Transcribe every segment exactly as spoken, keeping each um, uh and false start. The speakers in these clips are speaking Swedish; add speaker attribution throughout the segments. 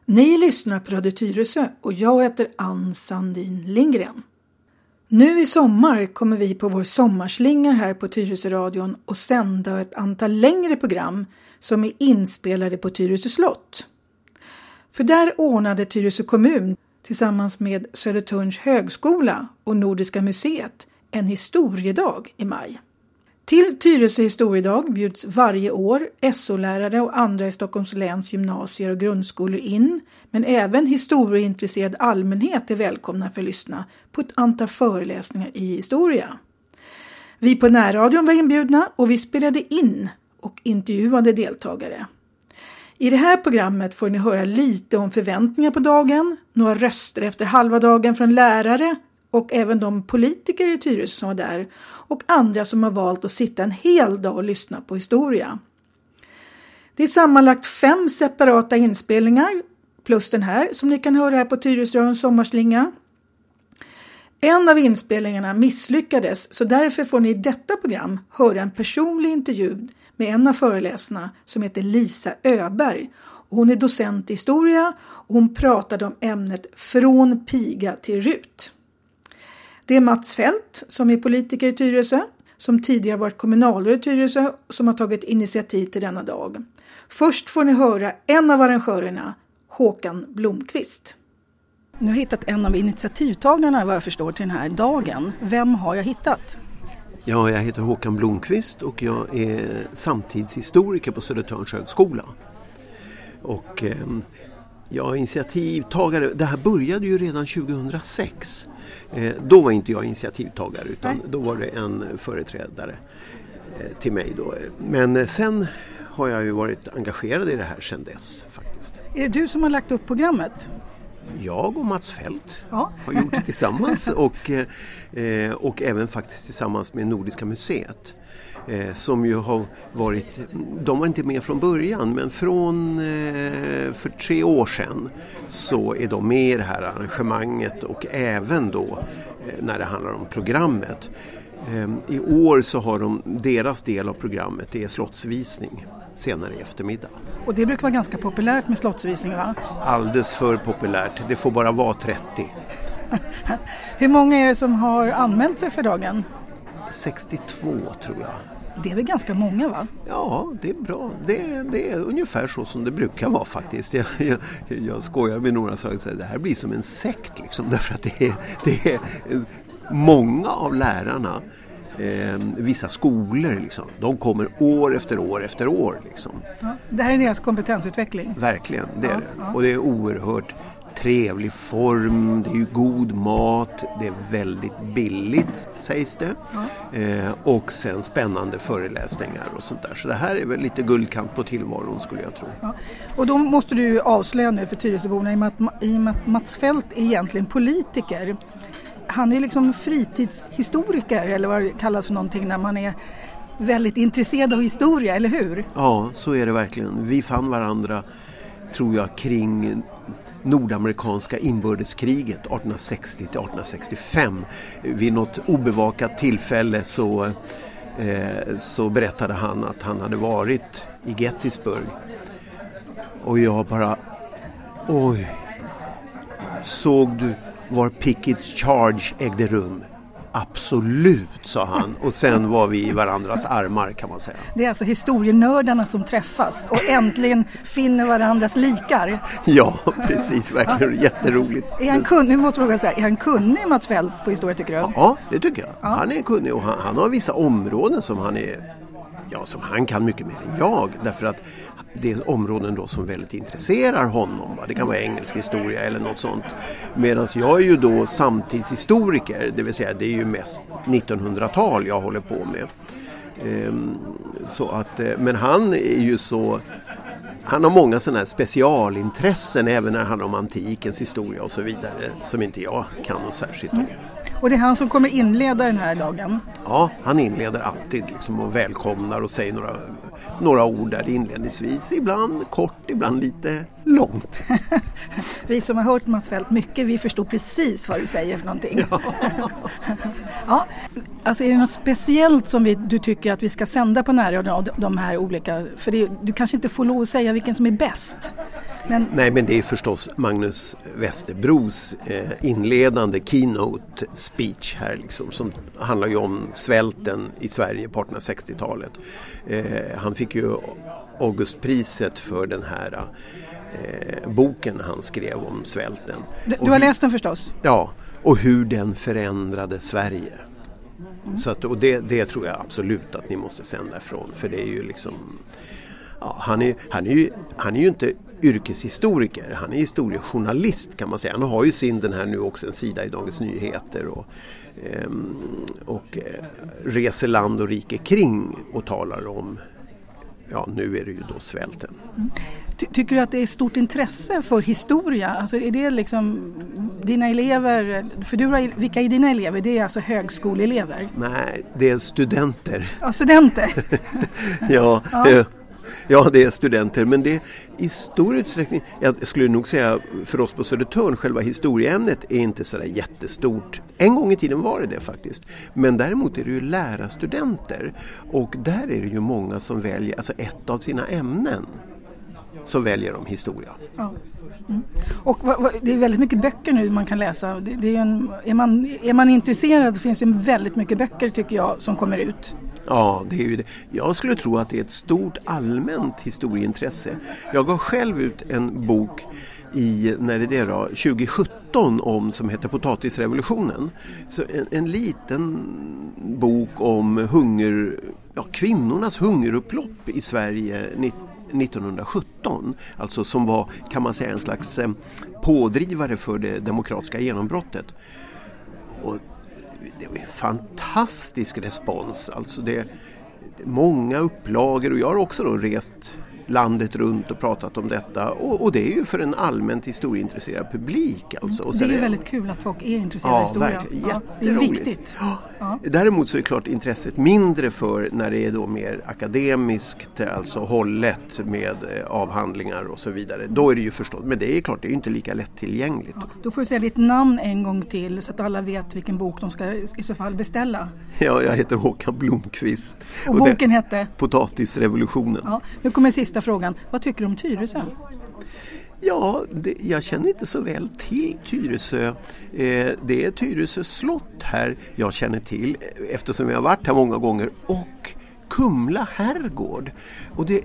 Speaker 1: Ni lyssnar på Radio Tyresö och jag heter Ann Sandin Lindgren. Nu i sommar kommer vi på vår sommarslingar här på Tyresö-radion och sända ett antal längre program som är inspelade på Tyresö slott. För där ordnade Tyresö kommun tillsammans med Södertörns högskola och Nordiska museet en historiedag i maj. Till Tyresö historiedag bjuds varje år S O-lärare och andra i Stockholms läns gymnasier och grundskolor in, men även historieintresserad allmänhet är välkomna för att lyssna på ett antal föreläsningar i historia. Vi på närradion var inbjudna och vi spelade in och intervjuade deltagare. I det här programmet får ni höra lite om förväntningar på dagen, några röster efter halva dagen från lärare och även de politiker i Tyresö som var där och andra som har valt att sitta en hel dag och lyssna på historia. Det är sammanlagt fem separata inspelningar plus den här som ni kan höra här på Tyresöns sommarslinga. En av inspelningarna misslyckades så därför får ni i detta program höra en personlig intervju med en av föreläsarna som heter Lisa Öberg. Hon är docent i historia och hon pratade om ämnet från piga till Rut. Det är Mats Fält som är politiker i Tyresö, som tidigare varit kommunalråd i Tyresö som har tagit initiativ till denna dag. Först får ni höra en av arrangörerna, Håkan Blomqvist. Nu har jag hittat en av initiativtagarna vad jag förstår till den här dagen. Vem har jag hittat?
Speaker 2: Ja, jag heter Håkan Blomqvist och jag är samtidshistoriker på Södertörns högskola. Och eh, jag är initiativtagare. Det här började ju redan tjugohundrasex. Eh, då var inte jag initiativtagare utan Nej. Då var det en företrädare eh, till mig då. Men eh, sen har jag ju varit engagerad i det här sedan dess faktiskt.
Speaker 1: Är det du som har lagt upp programmet?
Speaker 2: Jag och Mats Fält
Speaker 1: ja.
Speaker 2: har gjort det tillsammans och, eh, och även faktiskt tillsammans med Nordiska museet. Eh, som ju har varit, de var inte med från början men från eh, för tre år sedan så är de med i det här arrangemanget och även då eh, när det handlar om programmet. Eh, I år så har de, deras del av programmet är slottsvisning senare i eftermiddag.
Speaker 1: Och det brukar vara ganska populärt med slottsvisningar, va?
Speaker 2: Alldeles för populärt, det får bara vara trettio.
Speaker 1: Hur många är det som har anmält sig för dagen?
Speaker 2: sextiotvå tror jag.
Speaker 1: Det är väl ganska många, va?
Speaker 2: Ja, det är bra. Det är, det är ungefär så som det brukar vara faktiskt. Jag, jag, jag skojar med några som säger att det här blir som en sekt liksom. Därför att det är, det är många av lärarna, eh, vissa skolor liksom, de kommer år efter år efter år liksom.
Speaker 1: Ja, det här är deras kompetensutveckling.
Speaker 2: Verkligen, det är
Speaker 1: ja,
Speaker 2: det.
Speaker 1: Ja.
Speaker 2: Och det är oerhört trevlig form, det är ju god mat, det är väldigt billigt sägs det. Ja. Eh, och sen spännande föreläsningar och sånt där. Så det här är väl lite guldkant på tillvaron skulle jag tro.
Speaker 1: Ja. Och då måste du avslöja nu för Tyresöborna i och med att, i och med att Mats Fält är egentligen politiker. Han är liksom fritidshistoriker eller vad det kallas för någonting när man är väldigt intresserad av historia, eller hur?
Speaker 2: Ja, så är det verkligen. Vi fann varandra, tror jag, kring nordamerikanska inbördeskriget arton sextio till arton sextiofem. Vid något obevakat tillfälle så, eh, så berättade han att han hade varit i Gettysburg. Och jag bara, oj, såg du var Pickett's Charge ägde rum? Absolut, sa han. Och sen var vi i varandras armar kan man säga.
Speaker 1: Det är alltså historienördarna som träffas och äntligen finner varandras likar.
Speaker 2: Ja, precis. Verkligen ja. Jätteroligt.
Speaker 1: Är han kunnig, måste fråga så här, är han kunnig Mats Fält på historia tycker du?
Speaker 2: Ja, det tycker jag.
Speaker 1: Ja.
Speaker 2: Han är kunnig och han, han har vissa områden som han är, ja, som han kan mycket mer än jag. Därför att det är områden då som väldigt intresserar honom. Va? Det kan vara engelsk historia eller något sånt. Medan jag är ju då samtidshistoriker. Det vill säga det är ju mest nittonhundratal jag håller på med. Ehm, så att, men han är ju så... Han har många sådana här specialintressen även när det handlar om antikens historia och så vidare. Som inte jag kan något särskilt om.
Speaker 1: Och det är han som kommer inleda den här dagen?
Speaker 2: Ja, han inleder alltid liksom och välkomnar och säger några, några ord där inledningsvis. Ibland kort, ibland lite långt.
Speaker 1: Vi som har hört Mats Fält mycket, vi förstår precis vad du säger för någonting. Ja. Ja, alltså är det något speciellt som vi, du tycker att vi ska sända på närradion av de här olika? För det, du kanske inte får lov att säga vilken som är bäst. Men...
Speaker 2: Nej, men det är förstås Magnus Westerbros eh, inledande keynote speech här liksom, som handlar ju om svälten i Sverige på artonhundrasextiotalet. Eh, han fick ju Augustpriset för den här eh, boken han skrev om svälten.
Speaker 1: Du, du har hur, läst den förstås?
Speaker 2: Ja, och hur den förändrade Sverige. Mm. Så att, och det, det tror jag absolut att ni måste sända ifrån, för det är ju liksom... Ja, han, är, han, är ju, han är ju inte yrkeshistoriker, han är historiejournalist kan man säga. Han har ju sin den här nu också en sida i Dagens Nyheter och, eh, och eh, reser land och rike kring och talar om, ja nu är det ju då svälten.
Speaker 1: Mm. Ty- tycker du att det är stort intresse för historia? Alltså är det liksom dina elever, för du har, vilka är dina elever? Det är alltså högskoleelever?
Speaker 2: Nej, det är studenter.
Speaker 1: Ja, studenter?
Speaker 2: ja, ja. Eh, Ja, det är studenter, men det är i stor utsträckning, jag skulle nog säga för oss på Södertörn, själva historieämnet är inte så där jättestort. En gång i tiden var det det faktiskt, men däremot är det ju lärarstudenter och där är det ju många som väljer, alltså ett av sina ämnen så väljer de historia.
Speaker 1: Ja. Mm. Och vad, vad, det är väldigt mycket böcker nu man kan läsa. Det, det är, en, är, man, är man intresserad så finns det väldigt mycket böcker tycker jag som kommer ut.
Speaker 2: Ja, det är ju det. Jag skulle tro att det är ett stort allmänt historieintresse. Jag gav själv ut en bok i, när det är då, tjugo sjutton om, som heter Potatisrevolutionen. Så en, en liten bok om hunger, ja, kvinnornas hungerupplopp i Sverige nittonhundrasjutton. Alltså som var, kan man säga, en slags eh, pådrivare för det demokratiska genombrottet. Och det var en fantastisk respons. Alltså det är många upplagor och jag har också då rest landet runt och pratat om detta och, och det är ju för en allmänt historieintresserad publik alltså. Och
Speaker 1: det är ju
Speaker 2: är...
Speaker 1: väldigt kul att folk är intresserade av
Speaker 2: ja,
Speaker 1: historia.
Speaker 2: Verkligen.
Speaker 1: Ja, det är viktigt.
Speaker 2: Ja.
Speaker 1: Ja.
Speaker 2: Däremot så är klart intresset mindre för när det är då mer akademiskt, alltså hållet med avhandlingar och så vidare. Då är det ju förstås, men det är klart, det är ju inte lika lättillgängligt.
Speaker 1: Ja, då får du säga ditt namn en gång till så att alla vet vilken bok de ska i så fall beställa.
Speaker 2: Ja, jag heter Håkan Blomqvist.
Speaker 1: Och, och boken hette?
Speaker 2: Potatisrevolutionen.
Speaker 1: Ja, nu kommer sista frågan. Vad tycker du om Tyresö?
Speaker 2: Ja, det, jag känner inte så väl till Tyresö. Eh, det är Tyresö slott här jag känner till eftersom jag har varit här många gånger. Och Kumla herrgård. Och det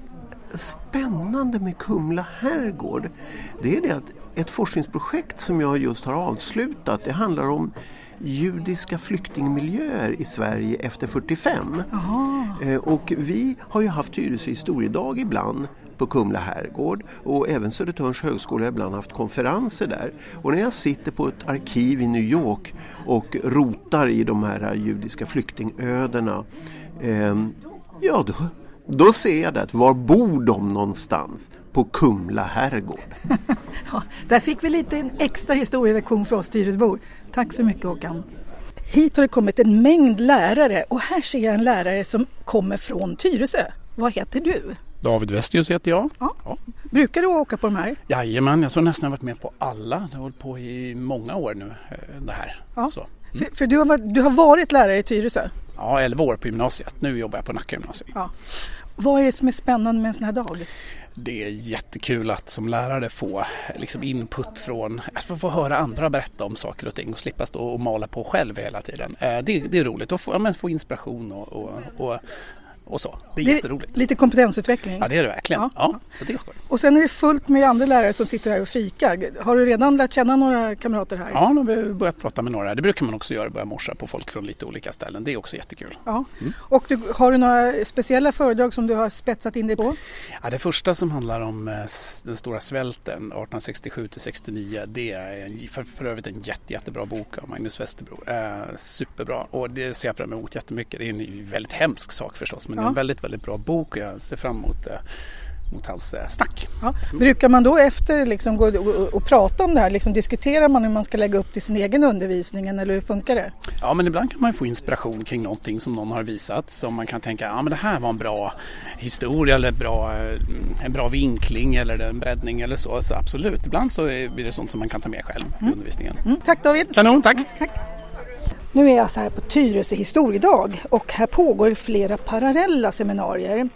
Speaker 2: spännande med Kumla herrgård, det är det att ett forskningsprojekt som jag just har avslutat, det handlar om judiska flyktingmiljöer i Sverige efter fyrtiofem. Eh, och vi har ju haft Tyresö historiedag ibland på Kumla herrgård och även Södertörns högskola har ibland haft konferenser där. Och när jag sitter på ett arkiv i New York och rotar i de här judiska flyktingödena, eh, ja då, då ser jag det att var bor de någonstans? På Kumla herrgård.
Speaker 1: Ja, där fick vi lite en extra historielektion för oss Tyresöbor. Tack så mycket Håkan. Hit har det kommit en mängd lärare och här ser jag en lärare som kommer från Tyresö. Vad heter du?
Speaker 3: David Westius heter jag.
Speaker 1: Ja. Ja. Brukar du åka på de här?
Speaker 3: Jajamän, jag tror nästan jag har varit med på alla. Det har hållit på i många år nu det här.
Speaker 1: Ja.
Speaker 3: Så. Mm.
Speaker 1: För, för du, har varit, du har varit lärare i Tyresö?
Speaker 3: Ja, elva år på gymnasiet. Nu jobbar jag på Nacka gymnasium.
Speaker 1: Ja. Vad är det som är spännande med en sån här dag?
Speaker 3: Det är jättekul att som lärare få liksom input från, att få, få höra andra berätta om saker och ting och slippa stå och mala på själv hela tiden. Det, det är roligt att få, ja, få inspiration och, och, och, och så. Det är det jätteroligt.
Speaker 1: Lite kompetensutveckling.
Speaker 3: Ja, det är det verkligen. Ja. Ja, så det är skoj.
Speaker 1: Och sen är det fullt med andra lärare som sitter här och fikar. Har du redan lärt känna några kamrater här?
Speaker 3: Ja, nu har vi börjat prata med några. Det brukar man också göra, börja morsa på folk från lite olika ställen. Det är också jättekul. Ja.
Speaker 1: Mm. Och du, har du några speciella föredrag som du har spetsat in dig på?
Speaker 3: Ja, det första som handlar om eh, den stora svälten arton sextiosju till sextionio, det är en, för, för övrigt en jätte, jättebra bok av Magnus Westerbro. Eh, superbra. Och det ser jag fram emot jättemycket. Det är en väldigt hemsk sak förstås, men ja. Det är en väldigt, väldigt bra bok och jag ser fram emot eh, mot hans eh, snack.
Speaker 1: Ja. Brukar man då efter liksom gå och, och, och prata om det här, liksom diskuterar man hur man ska lägga upp till sin egen undervisning eller hur funkar det?
Speaker 3: Ja, men ibland kan man få inspiration kring någonting som någon har visat som man kan tänka, ja men det här var en bra historia eller bra, en bra vinkling eller en breddning eller så, så absolut. Ibland så blir det sånt som man kan ta med själv i mm. undervisningen.
Speaker 1: Mm. Tack David!
Speaker 3: Kanon, tack!
Speaker 1: Tack. Nu är jag så här på Tyresö historiedag och här pågår flera parallella seminarier.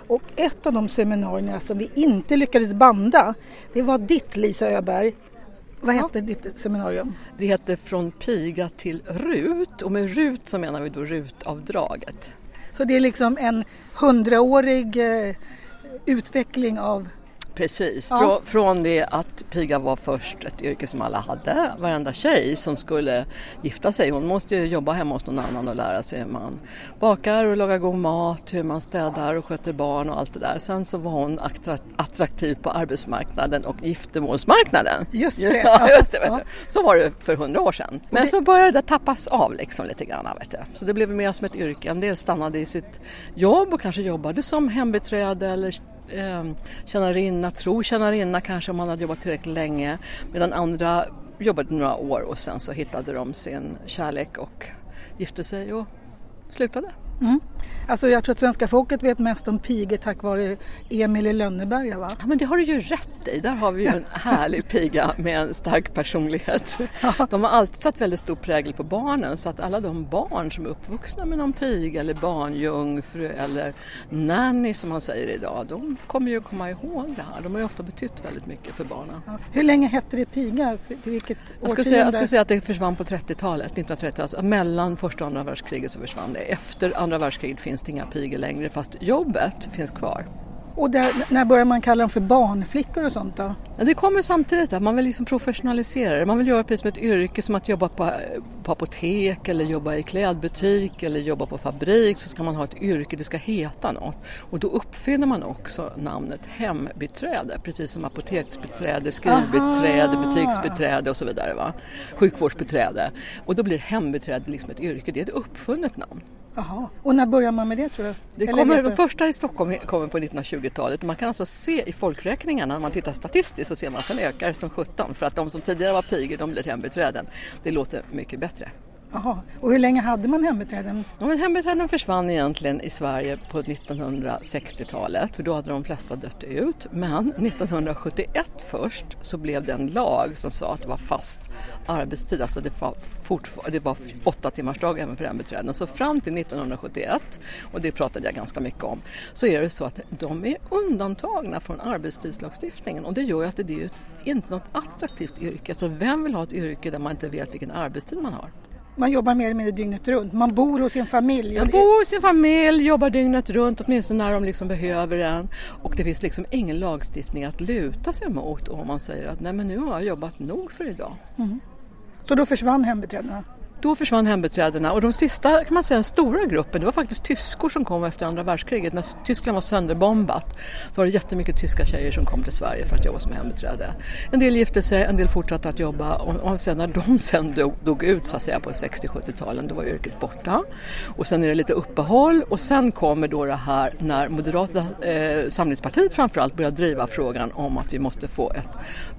Speaker 1: Och ett av de seminarierna som vi inte lyckades banda, det var ditt, Lisa Öberg. Vad hette ja. ditt seminarium?
Speaker 4: Det hette Från piga till RUT, och med RUT så menar vi då RUT-avdraget.
Speaker 1: Så det är liksom en hundraårig eh, utveckling av...
Speaker 4: Precis,
Speaker 1: ja.
Speaker 4: Frå, från det att piga var först ett yrke som alla hade. Varenda tjej som skulle gifta sig, hon måste ju jobba hemma hos någon annan och lära sig hur man bakar och lagar god mat, hur man städar och sköter barn och allt det där. Sen så var hon attraktiv på arbetsmarknaden och giftermålsmarknaden.
Speaker 1: Just det.
Speaker 4: Ja, just det, vet ja. du. Så var det för hundra år sedan. Men det... så började det tappas av liksom lite grann, vet du. Så det blev mer som ett yrke. En del stannade i sitt jobb och kanske jobbade som hembiträde eller Eh, tjänarinna, tro tjänarinna kanske om man hade jobbat tillräckligt länge, medan andra jobbade några år och sen så hittade de sin kärlek och gifte sig och slutade.
Speaker 1: Mm. Alltså jag tror att svenska folket vet mest om pigor tack vare Emil i Lönneberga, va?
Speaker 4: Ja, men det har du ju rätt i. Där har vi ju en härlig piga med en stark personlighet. Ja. De har alltid satt väldigt stor prägel på barnen, så att alla de barn som är uppvuxna med någon piga eller barnjungfru eller nanny som man säger idag, de kommer ju komma ihåg det här. De har ju ofta betytt väldigt mycket för barnen.
Speaker 1: Ja. Hur länge hette det piga? Till vilket
Speaker 4: jag skulle, säga, jag skulle säga att det försvann på trettiotalet, nittonhundratrettio, alltså mellan första och andra världskriget så försvann det. Efter andra världskriget finns det inga pigor längre, fast jobbet finns kvar.
Speaker 1: Och där, när börjar man kalla dem för barnflickor och sånt då?
Speaker 4: Ja, det kommer samtidigt att man vill liksom professionalisera det. Man vill göra precis som ett yrke, som att jobba på, på apotek eller jobba i klädbutik eller jobba på fabrik, så ska man ha ett yrke, det ska heta något. Och då uppfinner man också namnet hembiträde, precis som apoteksbiträde, skrivbiträde, butiksbiträde och så vidare, va? Sjukvårdsbiträde. Och då blir hembiträde liksom ett yrke, det är ett uppfunnet namn.
Speaker 1: Jaha. Och när börjar man med det, tror du?
Speaker 4: Det kommer, det första i Stockholm kommer på nittonhundratjugotalet. Man kan alltså se i folkräkningarna, när man tittar statistiskt, så ser man att den ökar som sjutton. För att de som tidigare var pigor, de blir hembiträden. Det låter mycket bättre.
Speaker 1: Jaha. Och hur länge hade man hembiträden?
Speaker 4: Ja, men hembiträden försvann egentligen i Sverige på nittonhundrasextiotalet, för då hade de flesta dött ut. Men nittonhundrasjuttioett först så blev det en lag som sa att det var fast arbetstid, alltså det var, fortfar- det var åtta timmars dag även för hembiträden. Så fram till nittonhundrasjuttioett, och det pratade jag ganska mycket om, så är det så att de är undantagna från arbetstidslagstiftningen, och det gör ju att det är inte något attraktivt yrke. Så vem vill ha ett yrke där man inte vet vilken arbetstid man har?
Speaker 1: Man jobbar mer eller mindre dygnet runt. Man bor hos sin familj.
Speaker 4: Man bor hos sin familj, jobbar dygnet runt, åtminstone när de liksom behöver den. Och det finns liksom ingen lagstiftning att luta sig mot om man säger att nej, men nu har jag jobbat nog för idag.
Speaker 1: Mm. Så då försvann hembiträdena?
Speaker 4: Då försvann hembiträdena, och de sista, kan man säga, den stora gruppen, det var faktiskt tyskor som kom efter andra världskriget. När Tyskland var sönderbombat så var det jättemycket tyska tjejer som kom till Sverige för att jobba som hembiträde. En del gifte sig, en del fortsatte att jobba, och, och sen när de sen dog, dog ut, så att säga, på sextio-sjuttio-talen, då var yrket borta. Och sen är det lite uppehåll, och sen kommer då det här när Moderata eh, samlingspartiet framförallt börjar driva frågan om att vi måste få ett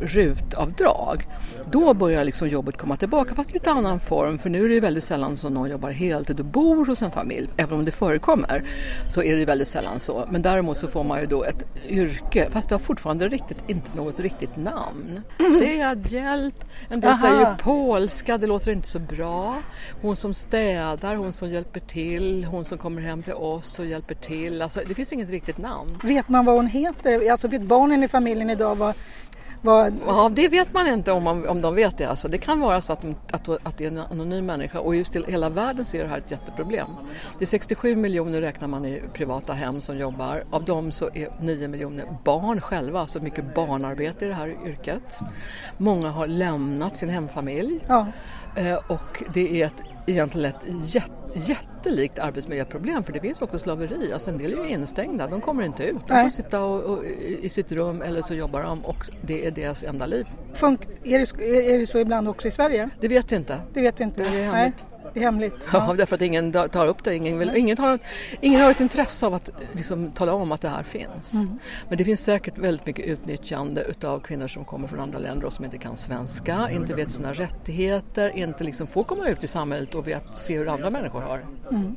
Speaker 4: RUT-avdrag. Då börjar liksom jobbet komma tillbaka, fast lite annan form. För nu är det väldigt sällan som någon jobbar heltid och bor hos en familj. Även om det förekommer så är det väldigt sällan så. Men däremot så får man ju då ett yrke, fast det har fortfarande riktigt, inte något riktigt namn. Städhjälp, en del Aha. säger polska, det låter inte så bra. Hon som städar, hon som hjälper till, hon som kommer hem till oss och hjälper till. Alltså, det finns inget riktigt namn.
Speaker 1: Vet man vad hon heter? Alltså vet barnen i familjen idag vad... Vad...
Speaker 4: Ja, det vet man inte om, man, om de vet det. Alltså, det kan vara så att, att, att det är en anonym människa, och just i hela världen ser det här ett jätteproblem. Det är sextiosju miljoner räknar man i privata hem som jobbar. Av dem så är nio miljoner barn själva, så mycket barnarbete i det här yrket. Många har lämnat sin hemfamilj. Ja. Eh, och det är ett, egentligen ett jätte jättelikt arbetsmiljöproblem, för det finns också slaveri. Alltså en del är ju instängda, de kommer inte ut. De Nej. får sitta och, och, i sitt rum, eller så jobbar de, och det är deras enda liv.
Speaker 1: Funk, är, det, är det så ibland också i Sverige?
Speaker 4: Det vet vi inte.
Speaker 1: Det vet vi inte.
Speaker 4: Det är hemligt.
Speaker 1: Nej. Det är hemligt.
Speaker 4: Ja, ja, därför att ingen tar upp det. Ingen, vill, ingen, har, ingen har ett intresse av att liksom, tala om att det här finns. Mm. Men det finns säkert väldigt mycket utnyttjande utav kvinnor som kommer från andra länder och som inte kan svenska, inte vet sina rättigheter, inte liksom får komma ut i samhället och vet, se hur andra människor har. Mm.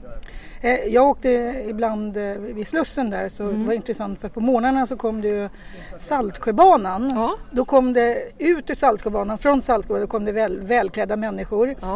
Speaker 1: Jag åkte ibland vid Slussen där, så mm. det var intressant, för på morgnarna så kom det ju Saltsjöbanan. Ja. Då kom det ut ur Saltsjöbanan, från Saltsjöbanan kom det väl, välklädda människor. Ja.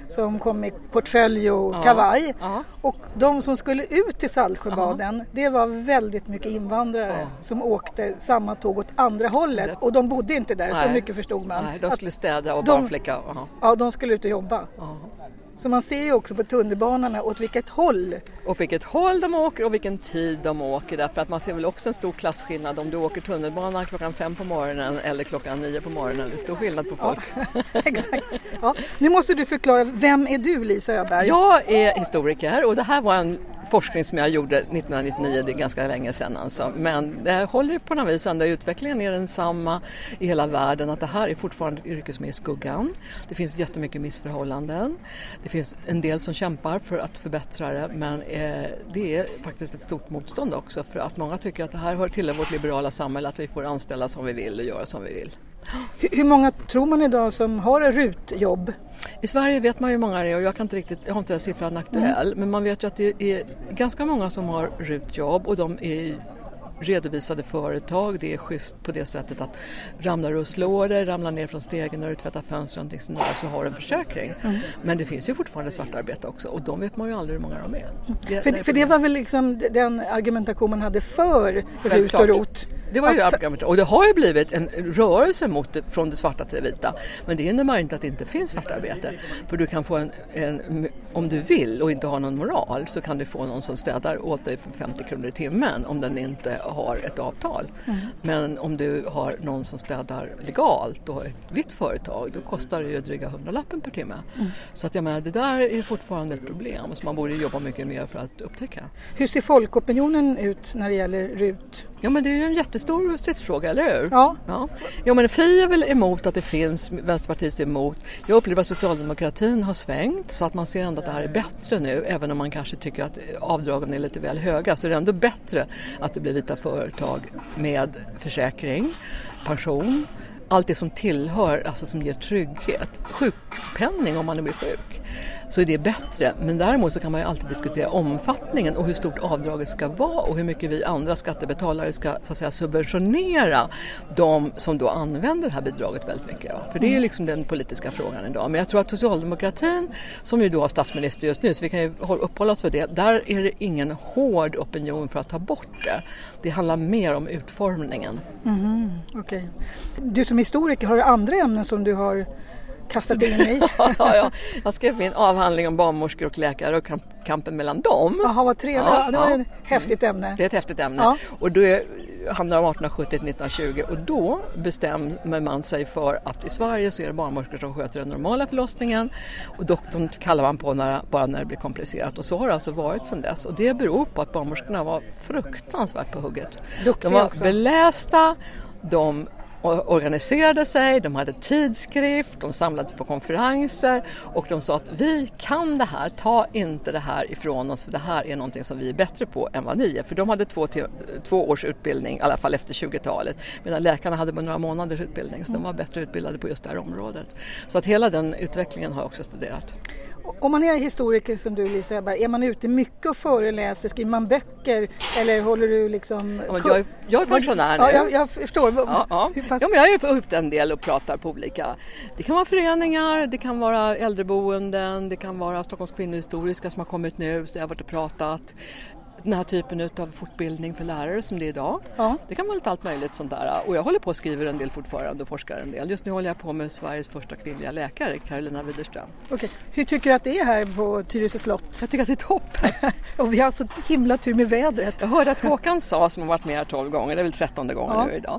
Speaker 1: som kom i portfölj och
Speaker 4: Ja.
Speaker 1: kavaj.
Speaker 4: Ja.
Speaker 1: Och de som skulle ut till Saltsjöbaden, det var väldigt mycket invandrare
Speaker 4: Ja.
Speaker 1: som åkte samma tåg åt andra hållet.
Speaker 4: Det-
Speaker 1: Och de bodde inte där, så
Speaker 4: Nej.
Speaker 1: mycket förstod man.
Speaker 4: Nej, de skulle städa och
Speaker 1: de-
Speaker 4: barnflicka. Aha.
Speaker 1: Ja, de skulle ut och jobba.
Speaker 4: Ja.
Speaker 1: Så man ser ju också på tunnelbanorna åt vilket håll.
Speaker 4: Och vilket håll de åker och vilken tid de åker. Därför att man ser väl också en stor klasskillnad om du åker tunnelbana klockan fem på morgonen eller klockan nio på morgonen. Det är stor skillnad på folk.
Speaker 1: Exakt. Ja. Nu måste du förklara, vem är du, Lisa Öberg?
Speaker 4: Jag är historiker och det här var en forskning som jag gjorde nittonhundranittionio, det är ganska länge sedan alltså. Men det håller på något vis ändå, utvecklingen är densamma i hela världen, att det här är fortfarande ett yrke som är i skuggan. Det finns jättemycket missförhållanden. Det finns en del som kämpar för att förbättra det, men eh, det är faktiskt ett stort motstånd också, för att många tycker att det här hör till vårt liberala samhälle, att vi får anställa som vi vill och göra som vi vill.
Speaker 1: Hur, hur många tror man idag som har rutjobb?
Speaker 4: I Sverige vet man ju många det, och jag kan inte riktigt, jag har inte den siffran aktuell,
Speaker 1: Mm.
Speaker 4: men man vet ju att det är ganska många som har rutjobb och de är redovisade företag. Det är schysst på det sättet att ramlar du och slår dig, ramlar ner från stegen när du tvättar fönster och någonting sånt där, så har du en försäkring. Mm. Men det finns ju fortfarande svartarbete också, och de vet man ju aldrig hur många de är. Det,
Speaker 1: För, för det var väl liksom den argumentation man hade för RUT och ROT?
Speaker 4: Det var ju
Speaker 1: att,
Speaker 4: argumentet. Och det har ju blivit en rörelse mot det, från det svarta till det vita. Men det innebär inte att det inte finns svartarbete. För du kan få en, en, om du vill och inte har någon moral, så kan du få någon som städar åt dig för femtio kronor i timmen om den inte har ett avtal. Mm. Men om du har någon som städar legalt och ett vitt företag, då kostar det ju dryga hundralappen per timme. Mm. Så att jag menar, det där är fortfarande ett problem som man borde jobba mycket mer för att upptäcka.
Speaker 1: Hur ser folkopinionen ut när det gäller RUT?
Speaker 4: Ja, men det är ju en jättestor stridsfråga, eller hur?
Speaker 1: Ja.
Speaker 4: Ja. Jo, men Fi är väl emot att det finns, Vänsterpartiet är emot. Jag upplever att socialdemokratin har svängt, så att man ser ändå att det här är bättre nu, även om man kanske tycker att avdragen är lite väl höga, så är det ändå bättre att det blir vita företag med försäkring, pension, allt det som tillhör, alltså som ger trygghet, sjukpenning om man blir sjuk. Så är det bättre, men däremot så kan man ju alltid diskutera omfattningen och hur stort avdraget ska vara och hur mycket vi andra skattebetalare ska, så att säga, subventionera de som då använder det här bidraget väldigt mycket. Ja. För det är ju liksom den politiska frågan idag. Men jag tror att socialdemokratin, som ju då har statsminister just nu, så vi kan ju uppehålla oss för det, där är det ingen hård opinion för att ta bort det. Det handlar mer om utformningen.
Speaker 1: Mm, okej. Du som historiker, har du andra ämnen som du har kastat in i?
Speaker 4: ja, ja, jag skrev min avhandling om barnmorskor och läkare och kamp- kampen mellan dem.
Speaker 1: Jaha, vad trevligt.
Speaker 4: Ja,
Speaker 1: Ja, det var
Speaker 4: ja.
Speaker 1: ett häftigt ämne.
Speaker 4: Det är ett häftigt ämne.
Speaker 1: Ja.
Speaker 4: Och det handlar om arton sjuttio till nitton tjugo, och då bestämmer man sig för att i Sverige så är det barnmorskor som sköter den normala förlossningen, och doktorn kallar man på när, bara när det blir komplicerat, och så har det alltså varit sedan dess, och det beror på att barnmorskorna var fruktansvärt på hugget.
Speaker 1: Duktiga
Speaker 4: de var
Speaker 1: också.
Speaker 4: belästa, de organiserade sig, de hade tidskrift, de samlades på konferenser och de sa att vi kan det här, ta inte det här ifrån oss, för det här är någonting som vi är bättre på än vad ni är. För de hade två, till, två års utbildning, i alla fall efter tjugotalet, medan läkarna hade bara några månaders utbildning, så de var bättre utbildade på just det här området. Så att hela den utvecklingen har jag också studerat.
Speaker 1: Om man är historiker som du, Lisa Öberg, är man ute mycket och föreläser, skriver man böcker eller håller du liksom...
Speaker 4: Ja, men jag, är, jag är pensionär nu.
Speaker 1: Ja, jag, jag förstår.
Speaker 4: Ja, ja.
Speaker 1: Hur pass...
Speaker 4: ja, men jag är på en del och pratar på olika... Det kan vara föreningar, det kan vara äldreboenden, det kan vara Stockholms kvinnohistoriska som har kommit nu, så jag har varit och pratat. Den här typen av fortbildning för lärare som det är idag.
Speaker 1: Ja.
Speaker 4: Det kan vara lite allt möjligt sånt där. Och jag håller på att skriva en del fortfarande och forskar en del. Just nu håller jag på med Sveriges första kvinnliga läkare, Carolina Widerström.
Speaker 1: Okej. Hur tycker du att det är här på Tyresö slott?
Speaker 4: Jag tycker att det är toppen.
Speaker 1: Och vi har så himla tur med vädret.
Speaker 4: Jag hörde att Håkan sa, som har varit med här tolv gånger, det är väl trettonde gången
Speaker 1: Ja.
Speaker 4: nu idag,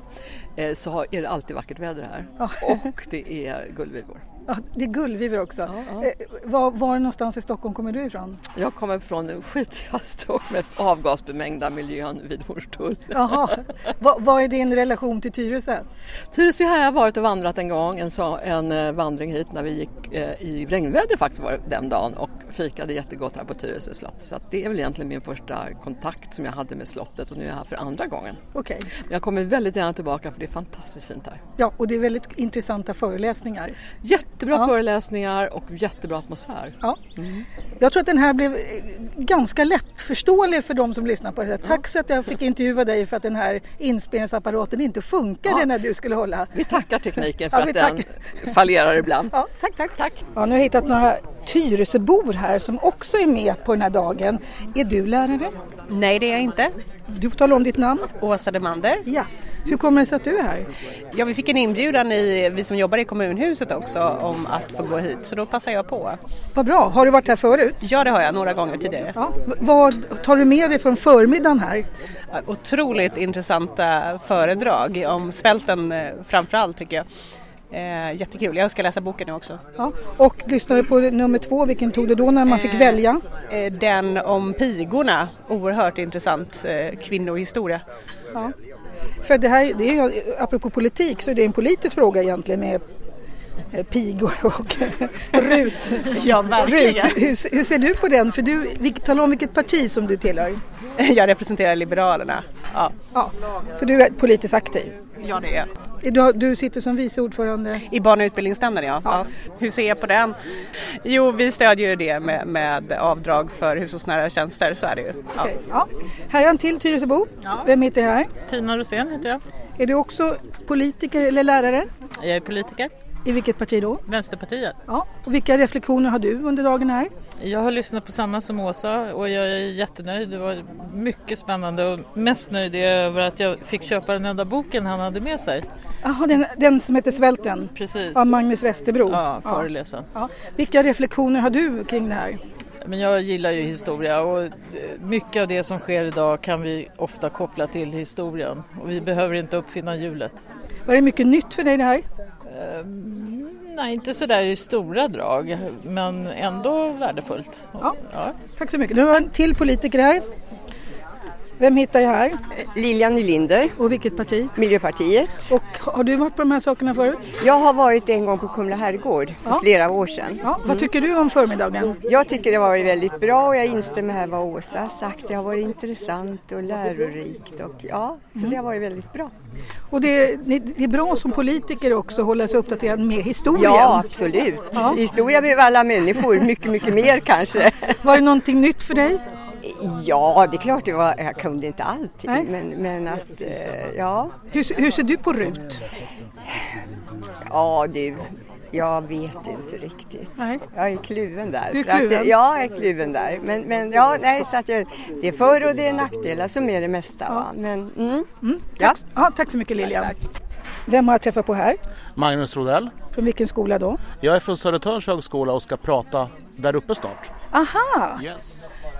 Speaker 4: så är det alltid vackert väder här.
Speaker 1: Ja.
Speaker 4: Och det är guldvivor.
Speaker 1: Ja, det är guldvivor också.
Speaker 4: Ja, ja.
Speaker 1: Eh, var, var någonstans i Stockholm kommer du ifrån?
Speaker 4: Jag kommer från den skitigaste och mest avgasbemängda miljön vid Hornstull.
Speaker 1: Jaha. Va, vad är din relation till Tyresö?
Speaker 4: Tyresö här har jag varit och vandrat en gång, en, så, en eh, vandring hit när vi gick eh, i regnväder faktiskt var det den dagen, och fikade jättegott här på Tyresö slott. Så att det är väl egentligen min första kontakt som jag hade med slottet, och nu är jag här för andra gången.
Speaker 1: Okej.
Speaker 4: Men jag kommer väldigt gärna tillbaka för det är fantastiskt fint här.
Speaker 1: Ja, och det är väldigt intressanta föreläsningar.
Speaker 4: Jättebra
Speaker 1: Ja.
Speaker 4: föreläsningar och jättebra atmosfär.
Speaker 1: Ja. Jag tror att den här blev eh, ganska lättförståelig för de som lyssnar på det här. Tack så att jag fick intervjua dig, för att den här inspelningsapparaten inte funkade
Speaker 4: Ja.
Speaker 1: när du skulle hålla.
Speaker 4: Vi tackar tekniken för
Speaker 1: Ja, vi
Speaker 4: att den fallerar ibland.
Speaker 1: Ja, tack, tack.
Speaker 4: Tack.
Speaker 1: Ja, nu har jag hittat några Tyresöbor här som också är med på den här dagen. Är du lärare?
Speaker 5: Nej, det är jag inte.
Speaker 1: Du får tala om ditt namn.
Speaker 5: Åsa Demander.
Speaker 1: Ja. Hur kommer det sig att du är här?
Speaker 5: Ja, vi fick en inbjudan, i, vi som jobbar i kommunhuset också, om att få gå hit. Så då passar jag på.
Speaker 1: Vad bra. Har du varit här förut?
Speaker 5: Ja, det har jag några gånger tidigare.
Speaker 1: Ja. Vad tar du med dig från förmiddagen här?
Speaker 5: Otroligt intressanta föredrag om svälten framförallt tycker jag. Eh, jättekul. Jag ska läsa boken nu också.
Speaker 1: Ja. Och lyssnade på nummer två. Vilken tog du då när man fick eh, välja?
Speaker 5: Eh, den om pigorna. Oerhört intressant eh, kvinnohistoria.
Speaker 1: Ja. För det här, det är, apropå politik, så är det en politisk fråga egentligen med eh, pigor och Rut.
Speaker 5: Ja, verkligen.
Speaker 1: Rut, hur, hur ser du på den? För du, tala om vilket parti som du tillhör.
Speaker 5: Jag representerar Liberalerna. Ja.
Speaker 1: Ja, för du är politiskt aktiv.
Speaker 5: Ja, det är jag.
Speaker 1: Du, du sitter som vice ordförande
Speaker 5: i barn- och utbildningsnämnden, ja. Ja. Ja. Hur ser jag på den? Jo, vi stödjer ju det med, med avdrag för hushållsnära tjänster, så är det ju. Ja.
Speaker 1: Okay. Ja. Här är en till Tyresöbo.
Speaker 6: Ja.
Speaker 1: Vem heter här?
Speaker 6: Tina Rosén heter jag.
Speaker 1: Är du också politiker eller lärare?
Speaker 6: Jag är politiker.
Speaker 1: I vilket parti då?
Speaker 6: Vänsterpartiet.
Speaker 1: Ja. Och vilka reflektioner har du under dagen här?
Speaker 6: Jag har lyssnat på samma som Åsa och jag är jättenöjd. Det var mycket spännande och mest nöjd över att jag fick köpa den enda boken han hade med sig.
Speaker 1: Jaha, den, den som heter Svälten.
Speaker 6: Precis.
Speaker 1: Av Magnus Westerbro.
Speaker 6: Ja, föreläsaren.
Speaker 1: Ja. Vilka reflektioner har du kring det här?
Speaker 6: Men jag gillar ju historia och mycket av det som sker idag kan vi ofta koppla till historien. Och vi behöver inte uppfinna hjulet.
Speaker 1: Var det mycket nytt för dig det här?
Speaker 6: Um, nej, inte så där i stora drag, men ändå värdefullt.
Speaker 1: Ja. Ja. Tack så mycket. Nu har en till politiker här. Vem hittar jag här?
Speaker 7: Lilian Nylinder.
Speaker 1: Och vilket parti?
Speaker 7: Miljöpartiet.
Speaker 1: Och har du varit på de här sakerna förut?
Speaker 7: Jag har varit en gång på Kumla herrgård för ja. flera år sedan.
Speaker 1: Ja. Vad tycker du om förmiddagen?
Speaker 7: Jag tycker det har varit väldigt bra och jag instämmer här vad Åsa har sagt. Det har varit intressant och lärorikt och ja, så mm. det har varit väldigt bra.
Speaker 1: Och det, det är bra som politiker också hålla sig uppdaterad med historien.
Speaker 7: Ja, absolut. Ja. Historia behöver alla människor, mycket, mycket mer kanske.
Speaker 1: Var det någonting nytt för dig?
Speaker 7: Ja, det är klart det var, jag kunde inte allting, men, men att, eh, ja.
Speaker 1: Hur, hur ser du på Rut?
Speaker 7: Ja, du, jag vet inte riktigt. Nej. Jag är kluven där.
Speaker 1: Du är kluven?
Speaker 7: Att, ja, jag är kluven där. Men, men ja, nej, så att jag, det är för och det är nackdelar som är det mesta. Ja. Va? Men, mm.
Speaker 1: Mm. Ja. Tack, ja, tack så mycket Lilian. Tack. Vem har jag träffat på här?
Speaker 8: Magnus Rodell.
Speaker 1: Från vilken skola då?
Speaker 8: Jag är från Södertörns högskola och ska prata där uppe snart.
Speaker 1: Aha!
Speaker 8: Yes.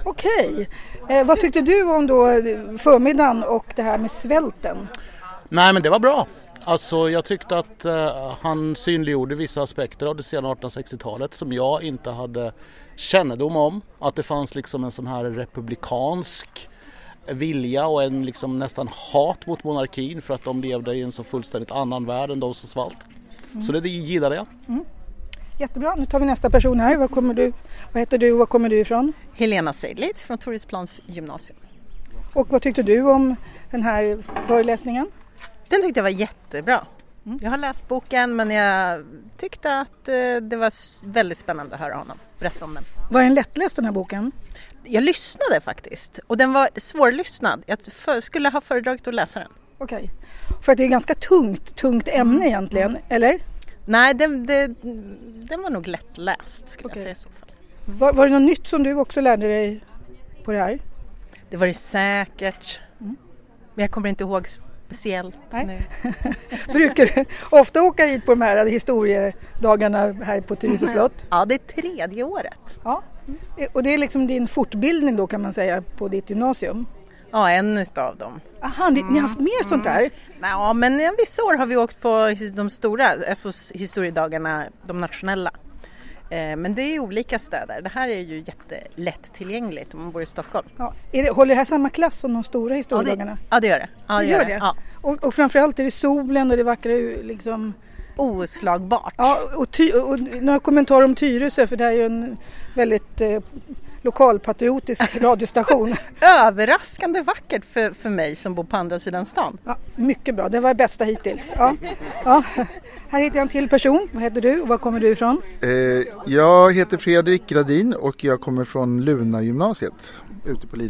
Speaker 1: Okej. Eh, vad tyckte du om då förmiddagen och det här med svälten?
Speaker 8: Nej, men det var bra. Alltså jag tyckte att eh, han synliggjorde vissa aspekter av det sena artonhundrasextiotalet som jag inte hade kännedom om. Att det fanns liksom en sån här republikansk vilja och en liksom nästan hat mot monarkin för att de levde i en så fullständigt annan värld än de som svalt. Mm. Så det gillade jag.
Speaker 1: Mm. Jättebra, nu tar vi nästa person här. Vad, kommer du, vad heter du och var kommer du ifrån?
Speaker 9: Helena Seidlitz från Torisplans gymnasium.
Speaker 1: Och vad tyckte du om den här föreläsningen?
Speaker 9: Den tyckte jag var jättebra. Mm. Jag har läst boken men jag tyckte att eh, det var väldigt spännande att höra honom berätta om den.
Speaker 1: Var den lättläst den här boken?
Speaker 9: Jag lyssnade faktiskt och den var svårlyssnad. Jag för, skulle ha föredragit att läsa den.
Speaker 1: Okej, okay. För att det är ganska tungt, tungt ämne egentligen, mm. eller?
Speaker 9: Nej, den, den, den var nog lättläst skulle okay. jag säga i så fall.
Speaker 1: Mm. Var, var det något nytt som du också lärde dig på det här?
Speaker 9: Det var det säkert. Mm. Men jag kommer inte ihåg speciellt
Speaker 1: Nej.
Speaker 9: nu.
Speaker 1: Brukar du ofta åka hit på de här historiedagarna här på Tyresö slott?
Speaker 9: Ja, det är tredje året.
Speaker 1: Ja. Och det är liksom din fortbildning då kan man säga på ditt gymnasium?
Speaker 9: Ja, en utav dem.
Speaker 1: Aha, ni, ni har haft mer mm. sånt där?
Speaker 9: Ja, men vissa år har vi åkt på de stora alltså historiedagarna, de nationella. Eh, men det är olika städer. Det här är ju jättelätt tillgängligt om man bor i Stockholm.
Speaker 1: Ja. Är det, håller det här samma klass som de stora historiedagarna?
Speaker 9: Ja, det, ja, det gör det. Ja, det,
Speaker 1: det gör det? det. Ja. Och, och framförallt är det solen och det vackra liksom...
Speaker 9: Oslagbart.
Speaker 1: Ja, och, ty, och några kommentarer om Tyresö för det här är ju en väldigt... Eh, lokalpatriotisk radiostation.
Speaker 9: Överraskande vackert för, för mig som bor på andra sidan stan.
Speaker 1: Ja, mycket bra, det var bästa hittills. Ja. Ja. Här hittar jag en till person. Vad heter du och var kommer du ifrån?
Speaker 10: Eh, jag heter Fredrik Gradin och jag kommer från Luna gymnasiet ute på Lidingö.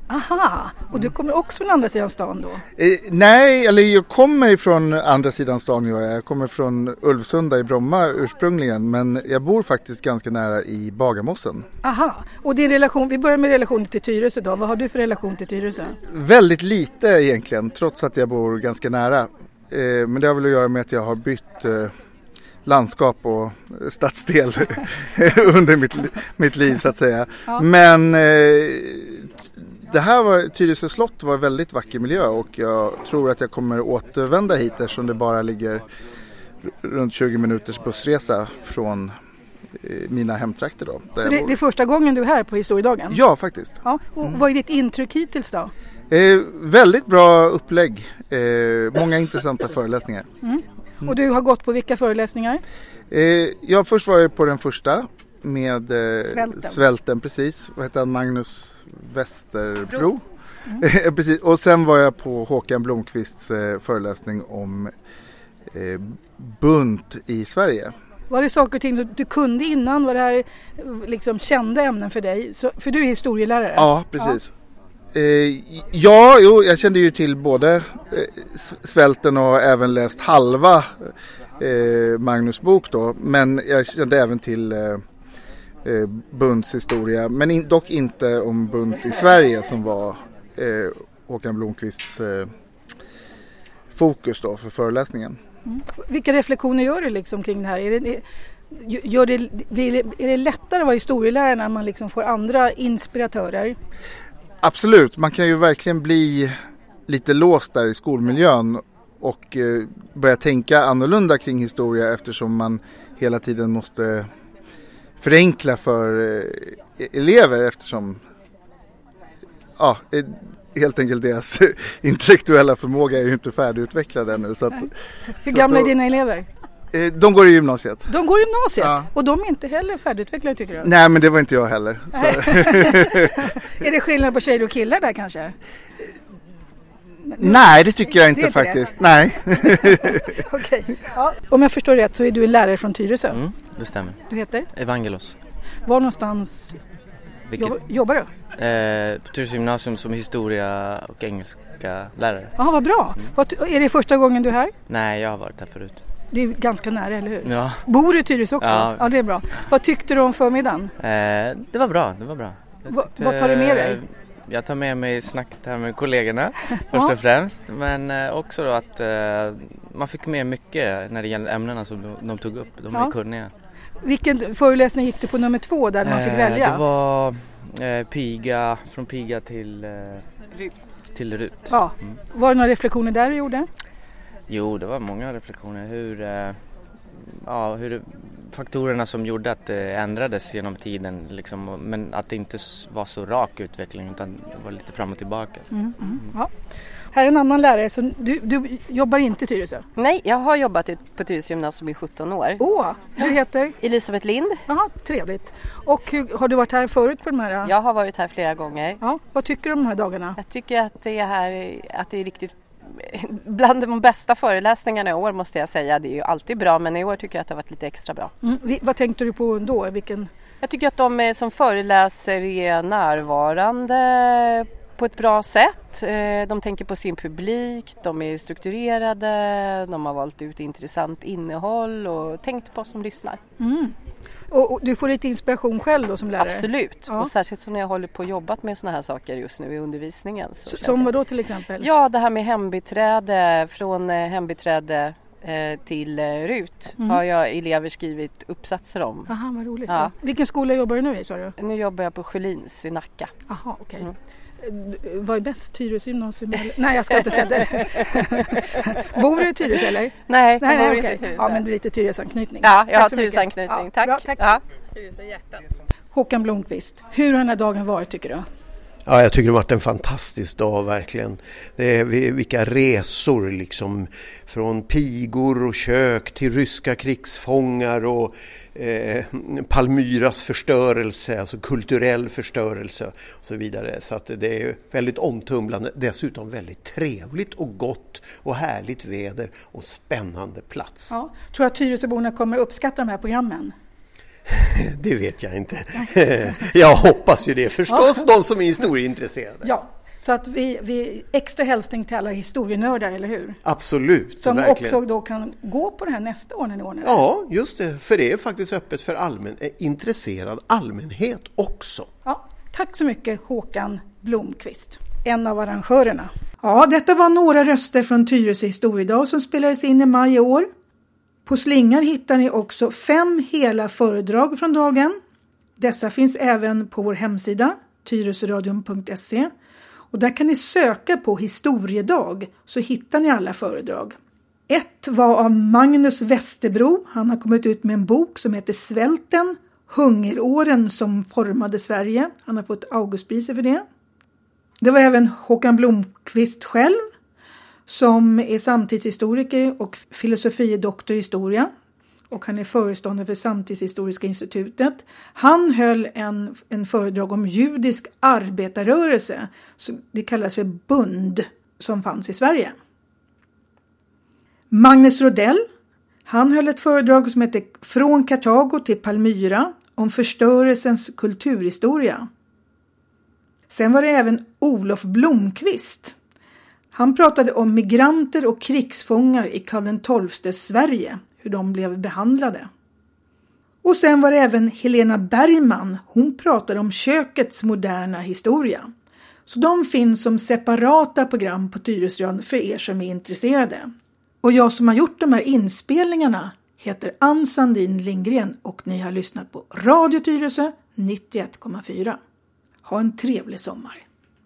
Speaker 1: Aha, och du kommer också från andra sidan stan då?
Speaker 10: Eh, nej, eller jag kommer ifrån andra sidan stan. Jag, jag kommer från Ulvsunda i Bromma ursprungligen, men jag bor faktiskt ganska nära i Bagarmossen.
Speaker 1: Aha, och din relation, vi börjar med relationen till Tyresö då. Vad har du för relation till Tyresö?
Speaker 10: Väldigt lite egentligen, trots att jag bor ganska nära. Eh, men det har väl att göra med att jag har bytt eh, landskap och stadsdel under mitt, mitt liv så att säga. Ja. Men eh, det här var, Tyresö slott var en väldigt vacker miljö och jag tror att jag kommer återvända hit eftersom det bara ligger runt tjugo minuters bussresa från eh, mina hemtrakter då.
Speaker 1: Så det, det är första gången du är här på historiedagen?
Speaker 10: Ja, faktiskt.
Speaker 1: Ja, och mm. Vad är ditt intryck hittills då?
Speaker 10: Eh, väldigt bra upplägg. Eh, många intressanta föreläsningar.
Speaker 1: Mm. Och du har gått på vilka föreläsningar?
Speaker 10: Eh, jag först var jag på den första med eh,
Speaker 1: Svälten.
Speaker 10: Svälten, precis. Vad heter han? Magnus Westerbro. Mm. Precis. Och sen var jag på Håkan Blomqvists eh, föreläsning om eh, bunt i Sverige. Var
Speaker 1: det saker och ting du, du kunde innan? Var det här liksom kända ämnen för dig? Så, för du är historielärare.
Speaker 10: Ja, precis. Ja. Eh, ja, jo, jag kände ju till både eh, Svälten och även läst halva eh, Magnus bok då. Men jag kände även till eh, eh, Bunts historia. Men in, dock inte om bunt i Sverige som var eh, Håkan Blomqvists eh, fokus då för föreläsningen.
Speaker 1: Mm. Vilka reflektioner gör du liksom kring det här? Är det, gör det, blir det, är det lättare att vara historielärare när man liksom får andra inspiratörer?
Speaker 10: Absolut, man kan ju verkligen bli lite låst där i skolmiljön och eh, börja tänka annorlunda kring historia eftersom man hela tiden måste förenkla för eh, elever eftersom ja, eh, helt enkelt deras intellektuella förmåga är ju inte färdigutvecklad ännu. Så att,
Speaker 1: Hur gamla är dina elever?
Speaker 10: Eh, de går i gymnasiet.
Speaker 1: De går i gymnasiet?
Speaker 10: Ja.
Speaker 1: Och de är inte heller färdigutvecklade tycker du?
Speaker 10: Nej, men det var inte jag heller. Så.
Speaker 1: Är det skillnad på tjejer och killar där kanske?
Speaker 10: Nej, det tycker jag inte, inte faktiskt. Det. Nej.
Speaker 1: Okej. Ja. Om jag förstår rätt så är du en lärare från Tyresö.
Speaker 11: Mm, det stämmer.
Speaker 1: Du heter?
Speaker 11: Evangelos.
Speaker 1: Var någonstans
Speaker 11: Vilket?
Speaker 1: Jobb, jobbar du?
Speaker 11: Eh, på Tyresö gymnasium som historia och engelska lärare.
Speaker 1: Ja, vad bra. Mm. Vad, är det första gången du är här?
Speaker 11: Nej, jag har varit här förut.
Speaker 1: Det är ganska nära, eller hur?
Speaker 11: Ja.
Speaker 1: Bor du i Tyresö också?
Speaker 11: Ja.
Speaker 1: Ja, det är bra. Vad tyckte du om förmiddagen?
Speaker 11: Eh, det var bra, det var bra.
Speaker 1: Va, tyckte, vad tar du med dig?
Speaker 11: Jag tar med mig snacket här med kollegorna först och främst. Men eh, också då att eh, man fick med mycket när det gäller ämnena som de, de tog upp. De ja. är kunniga.
Speaker 1: Vilken föreläsning gick du på nummer två där man fick
Speaker 11: eh,
Speaker 1: välja?
Speaker 11: Det var eh, Piga, från Piga till eh,
Speaker 1: Rut.
Speaker 11: Till Rut.
Speaker 1: Ja. Mm. Var det några reflektioner där du gjorde?
Speaker 11: Jo, det var många reflektioner. Hur, eh, ja, hur faktorerna som gjorde att det ändrades genom tiden. Liksom, men att det inte var så rak utveckling utan det var lite fram och tillbaka.
Speaker 1: Mm, mm. Mm. Ja. Här är en annan lärare. Så du, du jobbar inte i Tyresö?
Speaker 12: Nej, jag har jobbat på Tyresö gymnasium i sjutton år.
Speaker 1: Åh, du heter?
Speaker 12: Elisabeth Lind.
Speaker 1: Jaha, trevligt. Och hur, har du varit här förut på de här?
Speaker 12: Jag har varit här flera gånger.
Speaker 1: Ja, vad tycker du om de här dagarna?
Speaker 12: Jag tycker att det är, här, att det är riktigt bland de bästa föreläsningarna i år måste jag säga. Det är ju alltid bra men i år tycker jag att det har varit lite extra bra.
Speaker 1: Mm. Vi, vad tänkte du på då? Vilken...
Speaker 12: Jag tycker att de som föreläser är närvarande på ett bra sätt. De tänker på sin publik, de är strukturerade, de har valt ut intressant innehåll och tänkt på oss som lyssnar.
Speaker 1: Mm. Och, och du får lite inspiration själv då som lärare?
Speaker 12: Absolut, ja. Och särskilt som när jag håller på att jobbat med såna här saker just nu i undervisningen. Så
Speaker 1: som vad då till exempel?
Speaker 12: Ja, det här med hembiträde, från hembiträde eh, till eh, Rut mm. har jag elever skrivit uppsatser om.
Speaker 1: Aha, vad roligt.
Speaker 12: Ja.
Speaker 1: Vilken skola jobbar du nu i, sa du?
Speaker 12: Nu jobbar jag på Sjölins i Nacka.
Speaker 1: Aha, okej. Okay. Mm. Vad är bäst? Tyresö gymnasium? Nej, jag ska inte säga det. Bor du i Tyresö eller?
Speaker 12: Nej, nej, nej,
Speaker 1: nej
Speaker 12: okay. Tyresö.
Speaker 1: Ja, men det är lite Tyresö-anknytning.
Speaker 12: Ja, jag har Tyresö-anknytning. Ja, tack. Bra, tack. Ja.
Speaker 1: Tyresö hjärta. Håkan Blomqvist, hur har den här dagen varit tycker du?
Speaker 2: Ja, jag tycker det har varit en fantastisk dag verkligen. Det är vilka resor liksom från pigor och kök till ryska krigsfångar och eh, Palmyras förstörelse, alltså kulturell förstörelse och så vidare. Så att det är väldigt omtumlande, dessutom väldigt trevligt och gott och härligt väder och spännande plats.
Speaker 1: Ja. Tror du att Tyresöborna kommer uppskatta de här programmen?
Speaker 2: Det vet jag inte. Jag hoppas ju det förstås, de som är historieintresserade.
Speaker 1: Ja, Så att vi, vi extra hälsning till alla historienördar, eller hur?
Speaker 2: Absolut,
Speaker 1: Som
Speaker 2: verkligen.
Speaker 1: också då kan gå på det här nästa år när ni ordnar det.
Speaker 2: Ja, just det. För det är faktiskt öppet för allmän, intresserad allmänhet också.
Speaker 1: Ja, tack så mycket Håkan Blomqvist, en av arrangörerna. Ja, detta var några röster från Tyresö historiedag som spelades in i maj i år. På slingan hittar ni också fem hela föredrag från dagen. Dessa finns även på vår hemsida tyresöradion punkt se. Och där kan ni söka på historiedag så hittar ni alla föredrag. Ett var av Magnus Westerbro. Han har kommit ut med en bok som heter Svälten, hungeråren som formade Sverige. Han har fått Augustpriset för det. Det var även Håkan Blomqvist själv som är samtidshistoriker och filosofie-doktor i historia. Och han är föreståndare för Samtidshistoriska institutet. Han höll en, en föredrag om judisk arbetarrörelse. Så det kallas för Bund som fanns i Sverige. Magnus Rodell, han höll ett föredrag som heter Från Kartago till Palmyra om förstörelsens kulturhistoria. Sen var det även Olof Blomqvist. Han pratade om migranter och krigsfångar i Karl den tolftes Sverige, hur de blev behandlade. Och sen var det även Helena Bergman. Hon pratade om kökets moderna historia. Så de finns som separata program på Tyresöradion för er som är intresserade. Och jag som har gjort de här inspelningarna heter Ann Sandin Lindgren och ni har lyssnat på Radio Tyresö nittioett komma fyra. Ha en trevlig sommar!